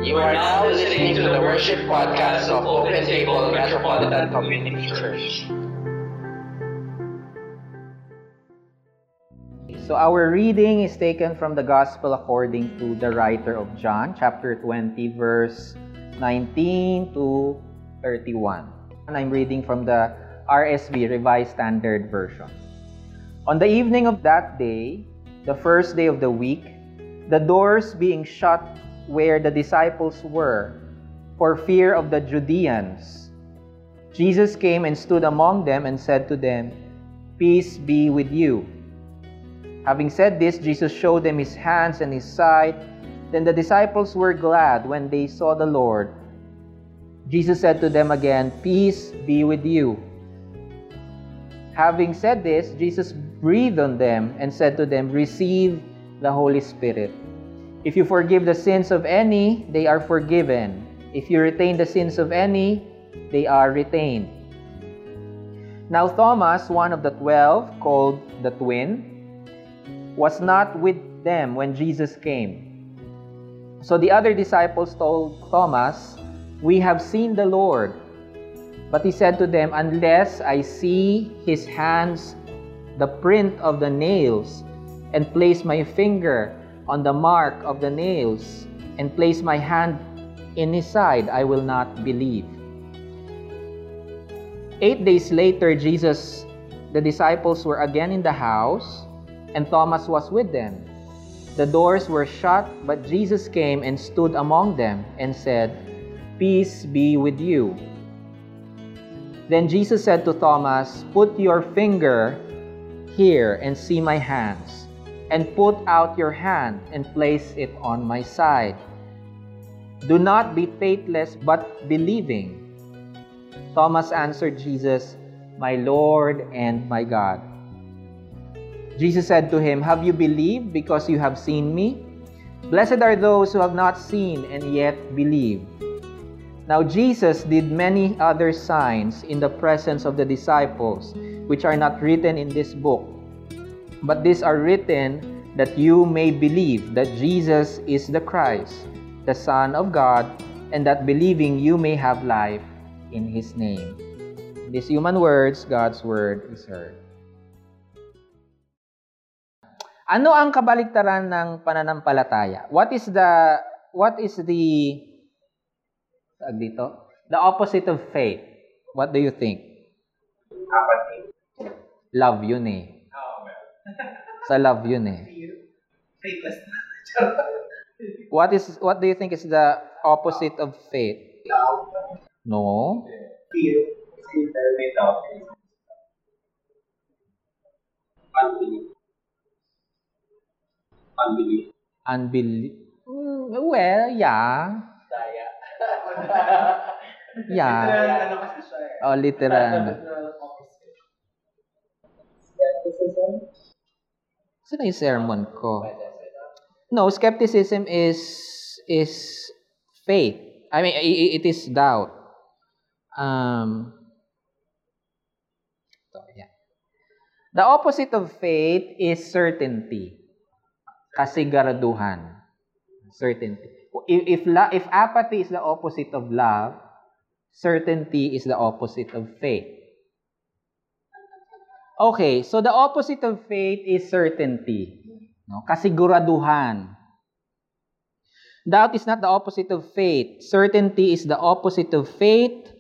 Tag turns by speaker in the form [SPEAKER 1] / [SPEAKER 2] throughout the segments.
[SPEAKER 1] You are now listening to the worship podcast of Open Table Metropolitan Community Church.
[SPEAKER 2] So our reading is taken from the Gospel according to the writer of John, chapter 20, verse 19 to 31. And I'm reading from the RSV, Revised Standard Version. On the evening of that day, the first day of the week, the doors being shut where the disciples were, for fear of the Judeans, Jesus came and stood among them and said to them, "Peace be with you." Having said this, Jesus showed them his hands and his side. Then the disciples were glad when they saw the Lord. Jesus said to them again, "Peace be with you." Having said this, Jesus breathed on them and said to them, "Receive the Holy Spirit. If you forgive the sins of any, they are forgiven. If you retain the sins of any, they are retained." Now Thomas, one of the 12, called the twin, was not with them when Jesus came. So the other disciples told Thomas, "We have seen the Lord." But he said to them, "Unless I see his hands, the print of the nails, and place my finger on the mark of the nails, and place my hand in his side, I will not believe." 8 days later, the disciples were again in the house, and Thomas was with them. The doors were shut, but Jesus came and stood among them and said, "Peace be with you." Then Jesus said to Thomas, "Put your finger here and see my hands, and put out your hand and place it on my side. Do not be faithless, but believing." Thomas answered Jesus, "My Lord and my God." Jesus said to him, "Have you believed because you have seen me? Blessed are those who have not seen and yet believe." Now Jesus did many other signs in the presence of the disciples, which are not written in this book. But these are written that you may believe that Jesus is the Christ, the Son of God, and that believing you may have life in His name. In these human words, God's word is heard. Ano ang kabaliktaran ng pananampalataya? What is the opposite of faith? What do you think? Love yun eh. Sa love yun eh.
[SPEAKER 3] Faithless.
[SPEAKER 2] What do you think is the opposite of faith? No.
[SPEAKER 3] Fear. Without unbelief.
[SPEAKER 2] Well, yeah. Yeah. Oh, literal. Saan yung sermon ko? No, skepticism is faith. I mean, it is doubt. The opposite of faith is certainty. Kasiguraduhan. Certainty. If apathy is the opposite of love, certainty is the opposite of faith. Okay, so the opposite of faith is certainty. No? Kasiguraduhan. Doubt is not the opposite of faith. Certainty is the opposite of faith.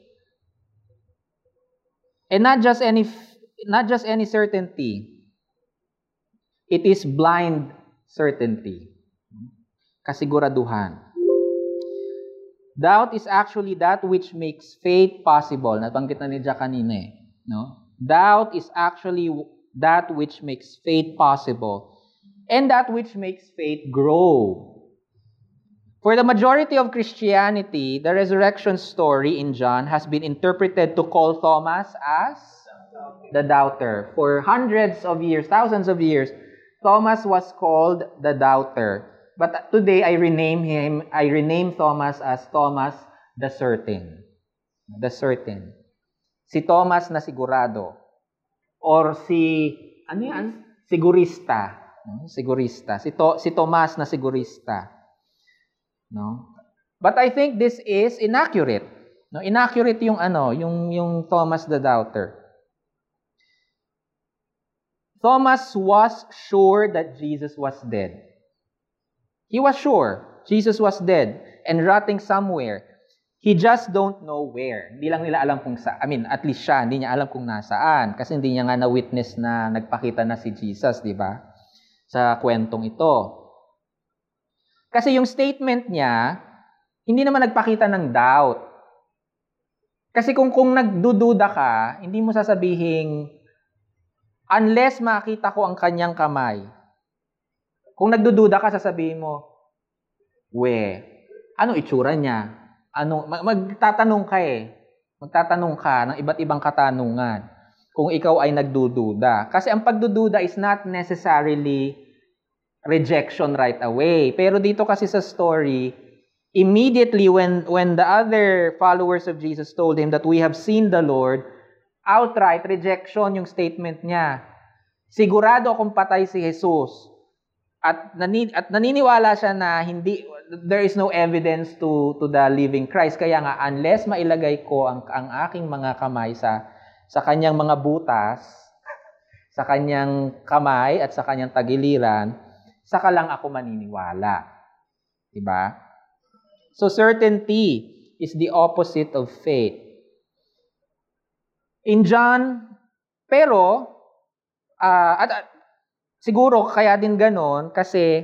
[SPEAKER 2] And not just any certainty. It is blind certainty. Kasiguraduhan. Doubt is actually that which makes faith possible. Nabanggit na ni Jack kanina eh. No? Doubt is actually that which makes faith possible and that which makes faith grow. For the majority of Christianity, the resurrection story in John has been interpreted to call Thomas as the doubter. For hundreds of years, thousands of years, Thomas was called the doubter. But today, I rename Thomas as Thomas the certain. The certain. Si Thomas na sigurado. Or sigurista. Sigurista. Si Tomas na sigurista. No? But I think this is inaccurate. No, inaccurate yung yung Thomas the doubter. Thomas was sure that Jesus was dead. He was sure Jesus was dead and rotting somewhere. He just don't know where. Hindi lang nila alam kung at least siya, hindi niya alam kung nasaan. Kasi hindi niya nga na-witness na nagpakita na si Jesus, di ba? Sa kwentong ito. Kasi yung statement niya, hindi naman nagpakita ng doubt. Kasi kung nagdududa ka, hindi mo sasabihin, unless makita ko ang kanyang kamay. Kung nagdududa ka, sasabihin mo, ano itsura niya? Magtatanong ka Magtatanong ka ng iba't ibang katanungan kung ikaw ay nagdududa. Kasi ang pagdududa is not necessarily rejection right away. Pero dito kasi sa story, immediately when the other followers of Jesus told him that we have seen the Lord, outright rejection yung statement niya. Sigurado akong patay si Jesus. At naniniwala siya na there is no evidence to the living Christ. Kaya nga, unless mailagay ko ang aking mga kamay sa kanyang mga butas, sa kanyang kamay at sa kanyang tagiliran, saka lang ako maniniwala. Diba? So, certainty is the opposite of faith. In John, pero, siguro kaya din ganon kasi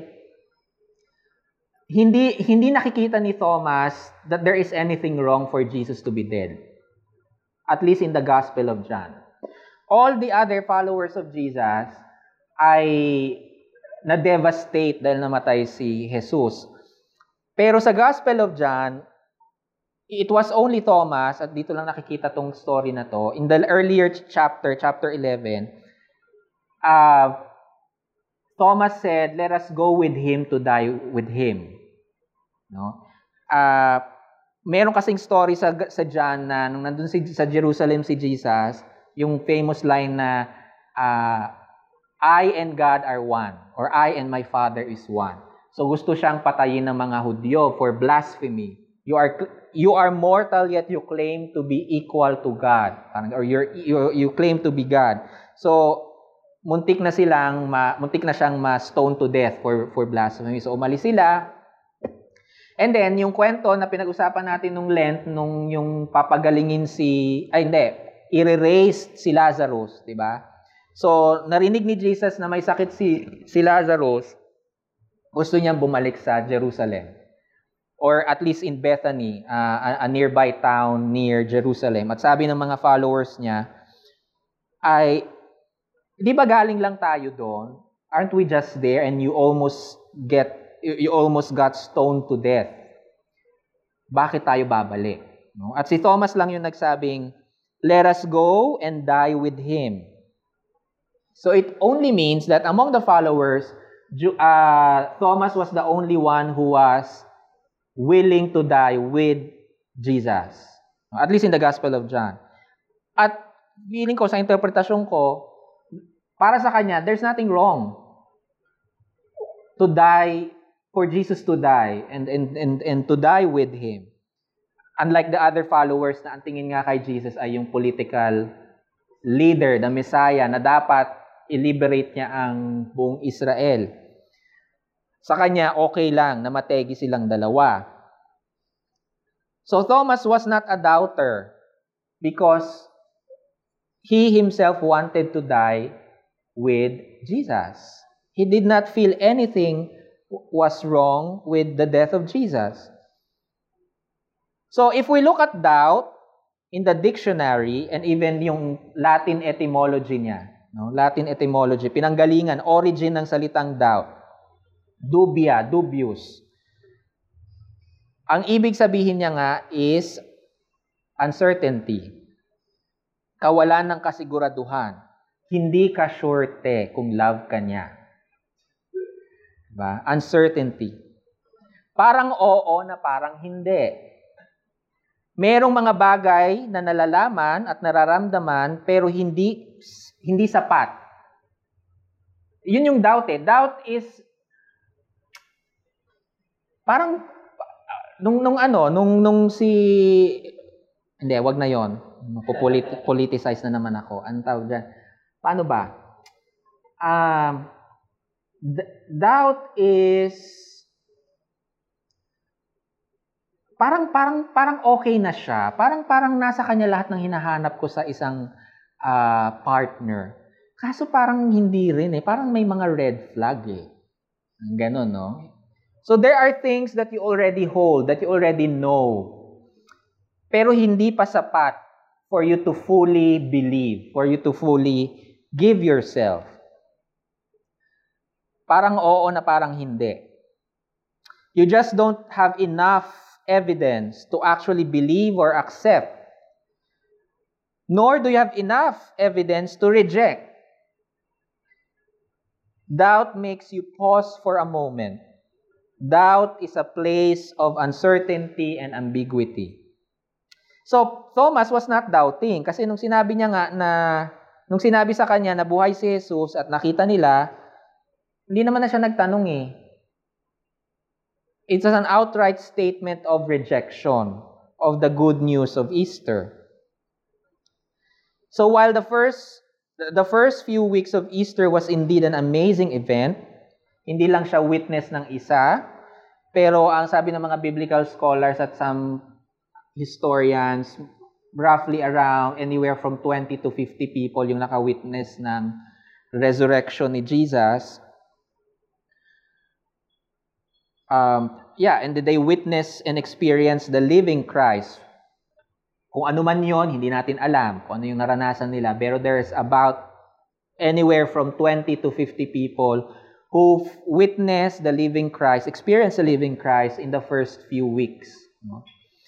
[SPEAKER 2] hindi nakikita ni Thomas that there is anything wrong for Jesus to be dead. At least in the Gospel of John. All the other followers of Jesus ay na-devastate dahil namatay si Jesus. Pero sa Gospel of John, it was only Thomas, at dito lang nakikita tong story na to, in the earlier chapter 11, Thomas said, "Let us go with him to die with him." No? Meron kasing story sa John na nung nandun sa Jerusalem si Jesus, yung famous line na I and God are one, or I and my Father is one. So gusto siyang patayin ng mga Hudyo for blasphemy. You are mortal yet you claim to be equal to God, or you claim to be God. So muntik na siyang ma-stone to death for blasphemy. So umalis sila. And then yung kwento na pinag-usapan natin nung Lent, nung yung papagalingin i-raise si Lazarus, 'di ba? So narinig ni Jesus na may sakit si Lazarus. Gusto niyang bumalik sa Jerusalem. Or at least in Bethany, a nearby town near Jerusalem. At sabi ng mga followers niya ay, di ba galing lang tayo doon? Aren't we just there and you almost got stoned to death? Bakit tayo babalik? No? At si Thomas lang yung nagsabing, let us go and die with him. So it only means that among the followers, Thomas was the only one who was willing to die with Jesus. At least in the Gospel of John. At feeling ko, sa interpretasyon ko, para sa kanya, there's nothing wrong to die, for Jesus to die, and to die with him. Unlike the other followers na ang tingin nga kay Jesus ay yung political leader, the Messiah, na dapat i-liberate niya ang buong Israel. Sa kanya, okay lang na mategi silang dalawa. So Thomas was not a doubter because he himself wanted to die with Jesus. He did not feel anything was wrong with the death of Jesus. So if we look at doubt in the dictionary and even yung Latin etymology niya, no? Latin etymology, pinanggalingan, origin ng salitang doubt. Dubia, dubious. Ang ibig sabihin niya nga is uncertainty. Kawalan ng kasiguraduhan. Hindi ka surete kung love ka niya. Diba? Uncertainty. Parang oo na parang hindi. Merong mga bagay na nalalaman at nararamdaman pero hindi sapat. Yun yung doubt eh. Doubt is parang nung si hindi, wag na 'yon. Politicize na naman ako. Ano tawag diyan? Paano ba? Doubt is parang okay na siya. Parang nasa kanya lahat ng hinahanap ko sa isang partner. Kaso parang hindi rin eh. Parang may mga red flag eh. Ganon, no? So there are things that you already hold, that you already know. Pero hindi pa sapat for you to fully believe, for you to fully give yourself. Parang oo na parang hindi. You just don't have enough evidence to actually believe or accept. Nor do you have enough evidence to reject. Doubt makes you pause for a moment. Doubt is a place of uncertainty and ambiguity. So, Thomas was not doubting kasi nung sinabi niya nga nung sinabi sa kanya na buhay si Jesus at nakita nila, hindi naman na siya nagtanong eh. It's an outright statement of rejection of the good news of Easter. So while the first few weeks of Easter was indeed an amazing event, hindi lang siya witness ng isa, pero ang sabi ng mga biblical scholars at some historians, roughly around anywhere from 20 to 50 people yung naka-witness ng resurrection ni Jesus. And they witness and experience the living Christ. Kung ano man yon, hindi natin alam kung ano yung naranasan nila. Pero there's about anywhere from 20 to 50 people who witnessed the living Christ, experienced the living Christ in the first few weeks. No?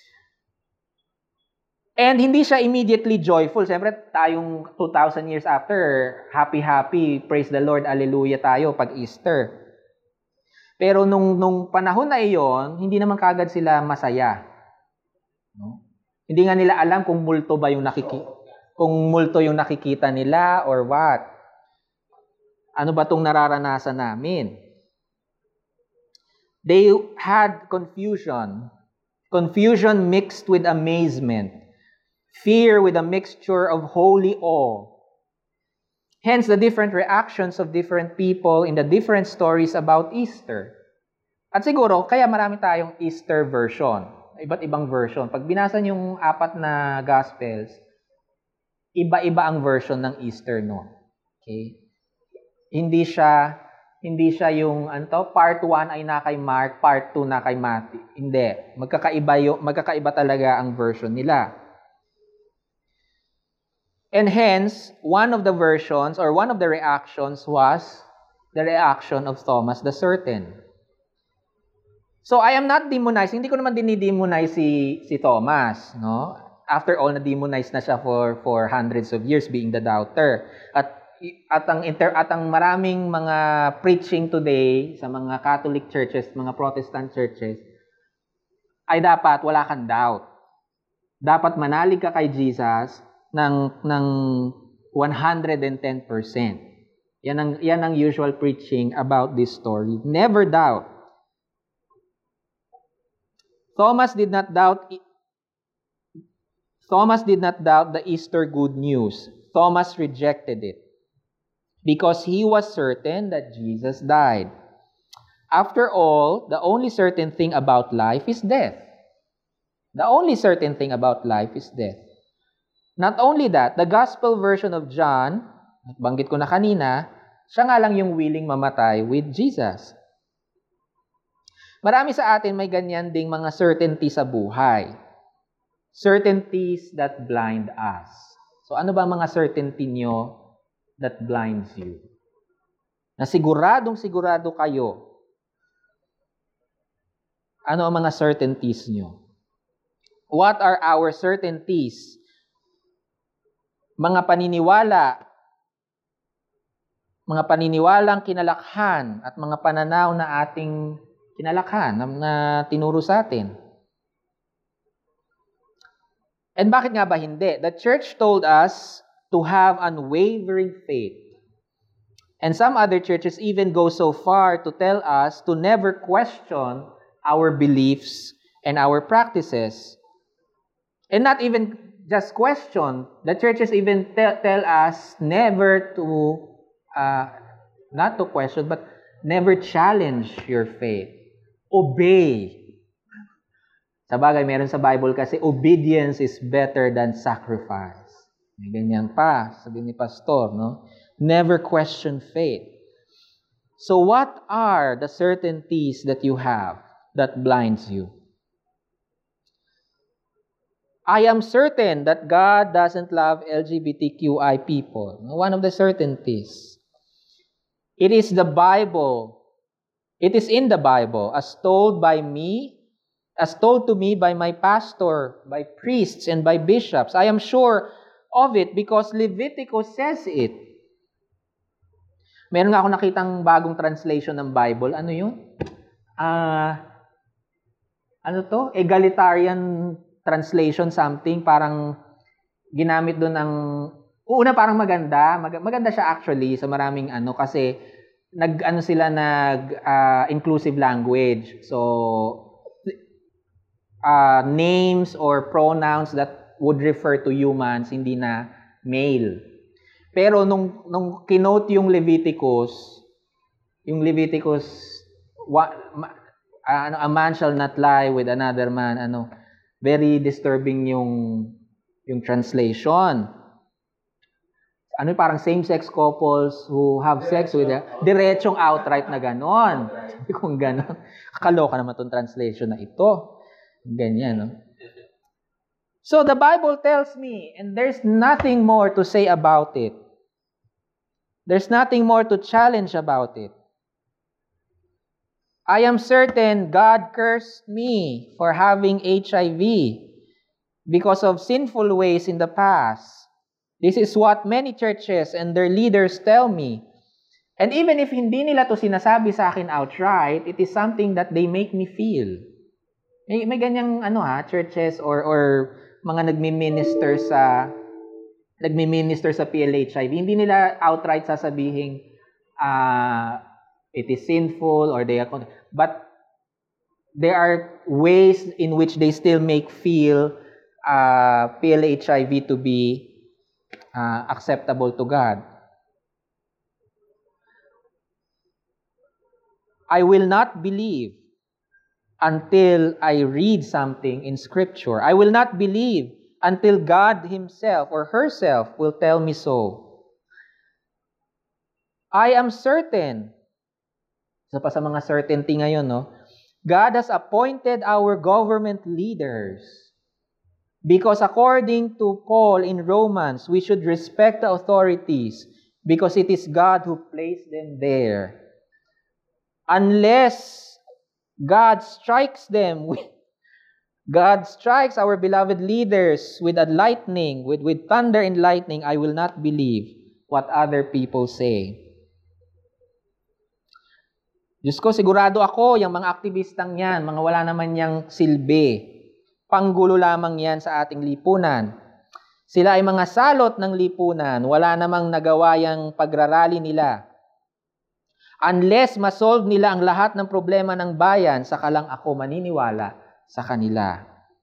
[SPEAKER 2] And hindi siya immediately joyful. Siyempre, tayong 2,000 years after, happy, praise the Lord, alleluia tayo pag Easter. Pero nung panahon na iyon, hindi naman kagad sila masaya. No? Hindi nga nila alam kung multo yung nakikita nila or what. Ano ba tong nararanasan namin? They had confusion. Confusion mixed with amazement. Fear with a mixture of holy awe. Hence, the different reactions of different people in the different stories about Easter. At siguro, kaya marami tayong Easter version. Iba't ibang version. Pag binasa yung 4 na Gospels, iba-iba ang version ng Easter noon. Okay? Hindi siya yung part 1 ay na kay Mark, part 2 na kay Matthew. Hindi. Magkakaiba talaga ang version nila. And hence, one of the versions or one of the reactions was the reaction of Thomas the Certain. So I am not demonizing, hindi ko naman dinidemonize si Thomas, no? After all, na-demonize na siya for hundreds of years being the doubter. At ang maraming mga preaching today sa mga Catholic churches, mga Protestant churches, ay dapat wala kang doubt. Dapat manalig ka kay Jesus ng 110%. Yan ang usual preaching about this story. Never doubt. Thomas did not doubt the Easter good news. Thomas rejected it because he was certain that Jesus died. After all, the only certain thing about life is death. The only certain thing about life is death. Not only that, the gospel version of John, banggit ko na kanina, siya nga lang yung willing mamatay with Jesus. Marami sa atin may ganyan ding mga certainty sa buhay. Certainties that blind us. So ano ba mga certainty nyo that blinds you? Na siguradong sigurado kayo. Ano ang mga certainties nyo? What are our certainties? Mga paniniwalang kinalakhan at mga pananaw na ating kinalakhan na tinuro sa atin. And bakit nga ba hindi? The church told us to have unwavering faith. And some other churches even go so far to tell us to never question our beliefs and our practices. And not even just question. The churches even tell us never to, not to question, but never challenge your faith. Obey. Sa bagay, meron sa Bible kasi, obedience is better than sacrifice. May ganyan pa, sabi ni Pastor, no? Never question faith. So what are the certainties that you have that blinds you? I am certain that God doesn't love LGBTQI people. One of the certainties. It is the Bible. It is in the Bible, as told to me by my pastor, by priests, and by bishops. I am sure of it because Leviticus says it. Meron nga ako nakitang bagong translation ng Bible. Ano yun? Egalitarian translation something. Parang ginamit doon ng... Una parang maganda. Maganda siya actually sa maraming kasi inclusive language. So, names or pronouns that would refer to humans, hindi na male. Pero nung kinote yung Leviticus, a man shall not lie with another man, very disturbing yung translation. Parang same-sex couples who have sex with diretsong outright na ganon. Kung ganon, kakaloka naman tong translation na ito. Ganyan, no? So the Bible tells me, and there's nothing more to say about it. There's nothing more to challenge about it. I am certain God cursed me for having HIV because of sinful ways in the past. This is what many churches and their leaders tell me. And even if hindi nila to sinasabi sa akin outright, it is something that they make me feel. May ganyang churches or mga nagmi-minister sa PLHIV. Hindi nila outright sasabihin it is sinful or they are, but there are ways in which they still make feel PLHIV to be acceptable to God. I will not believe until I read something in Scripture. I will not believe until God Himself or herself will tell me so. I am certain. Isa pa sa mga certainty ngayon, no? God has appointed our government leaders because according to Paul in Romans, we should respect the authorities because it is God who placed them there. Unless God strikes our beloved leaders with lightning, with thunder and lightning, I will not believe what other people say. Diyos ko, sigurado ako, yung mga aktivistang yan, mga wala naman yang silbi, panggulo lamang yan sa ating lipunan. Sila ay mga salot ng lipunan, wala namang nagawa yang pagrarally nila. Unless masolve nila ang lahat ng problema ng bayan, saka lang ako maniniwala sa kanila.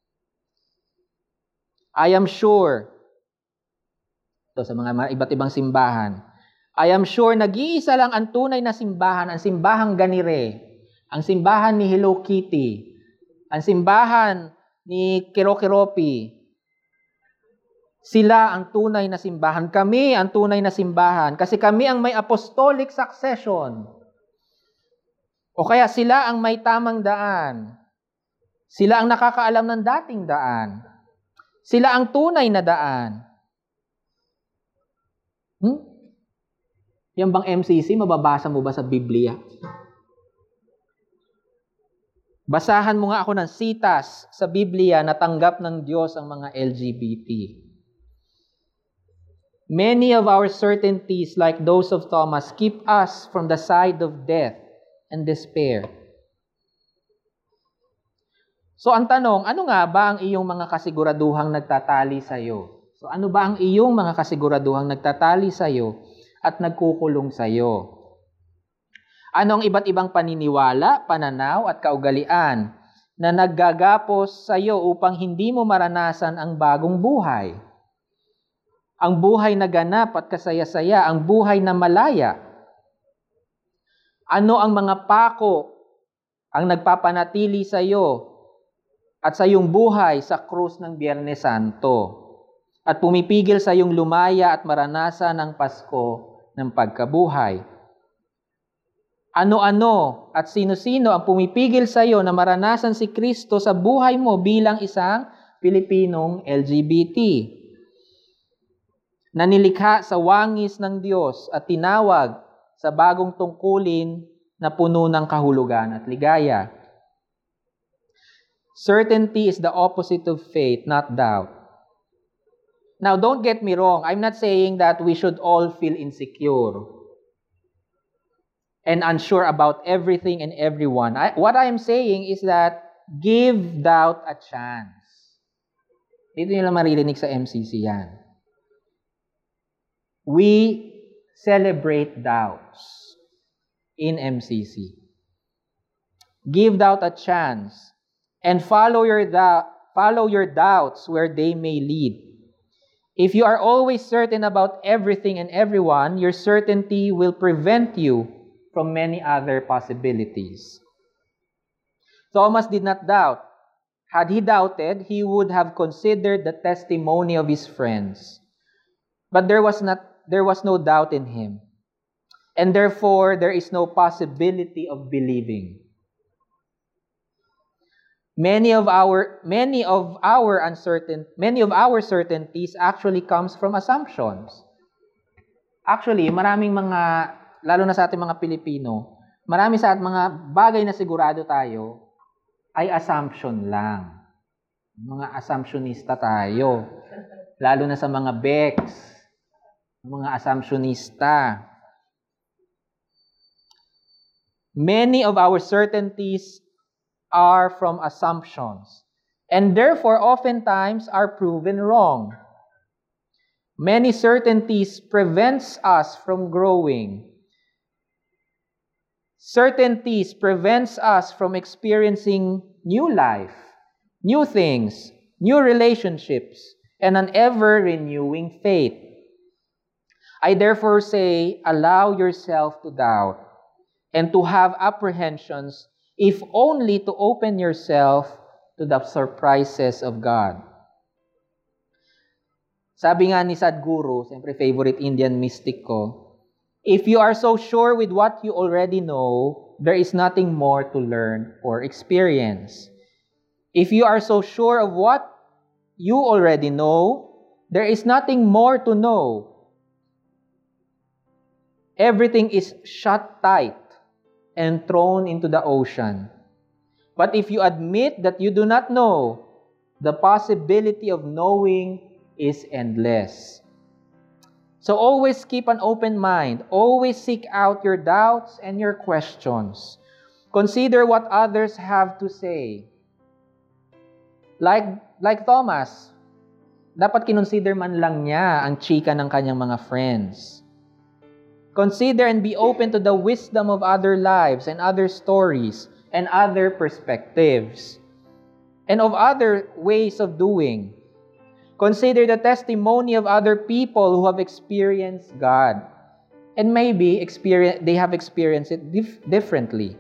[SPEAKER 2] I am sure, ito sa mga iba't ibang simbahan, I am sure nag-iisa lang ang tunay na simbahan, ang simbahang Ganire, ang simbahan ni Hello Kitty, ang simbahan ni Kirokiropi. Sila ang tunay na simbahan. Kami ang tunay na simbahan. Kasi kami ang may apostolic succession. O kaya sila ang may tamang daan. Sila ang nakakaalam ng dating daan. Sila ang tunay na daan. Yan bang MCC, mababasa mo ba sa Biblia? Basahan mo nga ako ng sitas sa Biblia na tanggap ng Diyos ang mga LGBT. Many of our certainties, like those of Thomas, keep us from the side of death and despair. So ang tanong, ano nga ba ang iyong mga kasiguraduhang nagtatali sa iyo? So ano ba ang iyong mga kasiguraduhang nagtatali sa iyo at nagkukulong sa iyo? Ano ang iba't ibang paniniwala, pananaw at kaugalian na naggagapos sa iyo upang hindi mo maranasan ang bagong buhay. Ang buhay na ganap at kasaya-saya, ang buhay na malaya. Ano ang mga pako ang nagpapanatili sa iyo at sa iyong buhay sa krus ng Biyernes Santo at pumipigil sa iyong lumaya at maranasan ang Pasko ng pagkabuhay? Ano-ano at sino-sino ang pumipigil sa iyo na maranasan si Kristo sa buhay mo bilang isang Pilipinong LGBT? Na nilikha sa wangis ng Diyos at tinawag sa bagong tungkulin na puno ng kahulugan at ligaya. Certainty is the opposite of faith, not doubt. Now, don't get me wrong. I'm not saying that we should all feel insecure and unsure about everything and everyone. What I am saying is that give doubt a chance. Dito nyo lang maririnig sa MCC yan. We celebrate doubts in MCC. Give doubt a chance and follow your doubts where they may lead. If you are always certain about everything and everyone, your certainty will prevent you from many other possibilities. Thomas did not doubt. Had he doubted, he would have considered the testimony of his friends. But there was no doubt in him. And therefore, there is no possibility of believing. Many of our certainties actually comes from assumptions. Actually, maraming mga, lalo na sa ating mga Pilipino, marami sa ating mga bagay na sigurado tayo ay assumption lang. Mga assumptionista tayo. Lalo na sa mga Bex, mga assumptionista. Many of our certainties are from assumptions, and therefore oftentimes are proven wrong. Many certainties prevents us from growing. Certainties prevents us from experiencing new life, new things, new relationships, and an ever-renewing faith. I therefore say, allow yourself to doubt and to have apprehensions, if only to open yourself to the surprises of God. Sabi nga ni Sadhguru, siyempre favorite Indian mystic ko, if you are so sure with what you already know, there is nothing more to learn or experience. If you are so sure of what you already know, there is nothing more to know. Everything is shut tight and thrown into the ocean. But if you admit that you do not know, the possibility of knowing is endless. So always keep an open mind. Always seek out your doubts and your questions. Consider what others have to say. Like Thomas, dapat kinonsider man lang niya ang chika ng kanyang mga friends. Consider and be open to the wisdom of other lives and other stories and other perspectives and of other ways of doing. Consider the testimony of other people who have experienced God and maybe they have experienced it differently.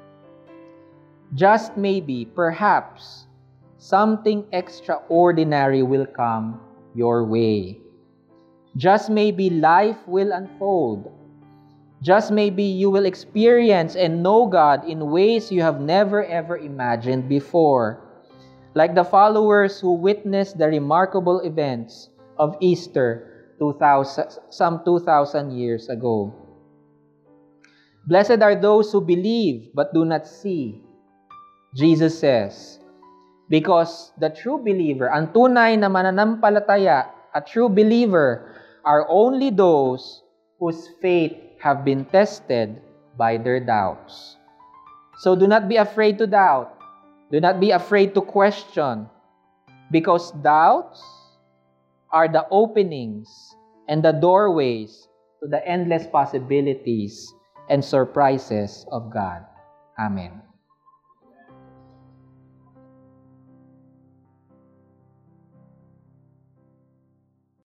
[SPEAKER 2] Just maybe, perhaps, something extraordinary will come your way. Just maybe life will unfold. Just maybe you will experience and know God in ways you have never ever imagined before. Like the followers who witnessed the remarkable events of Easter some 2,000 years ago. Blessed are those who believe but do not see, Jesus says, because the true believer, ang tunay na mananampalataya, a true believer, are only those whose faith have been tested by their doubts. So do not be afraid to doubt. Do not be afraid to question, because doubts are the openings and the doorways to the endless possibilities and surprises of God. Amen.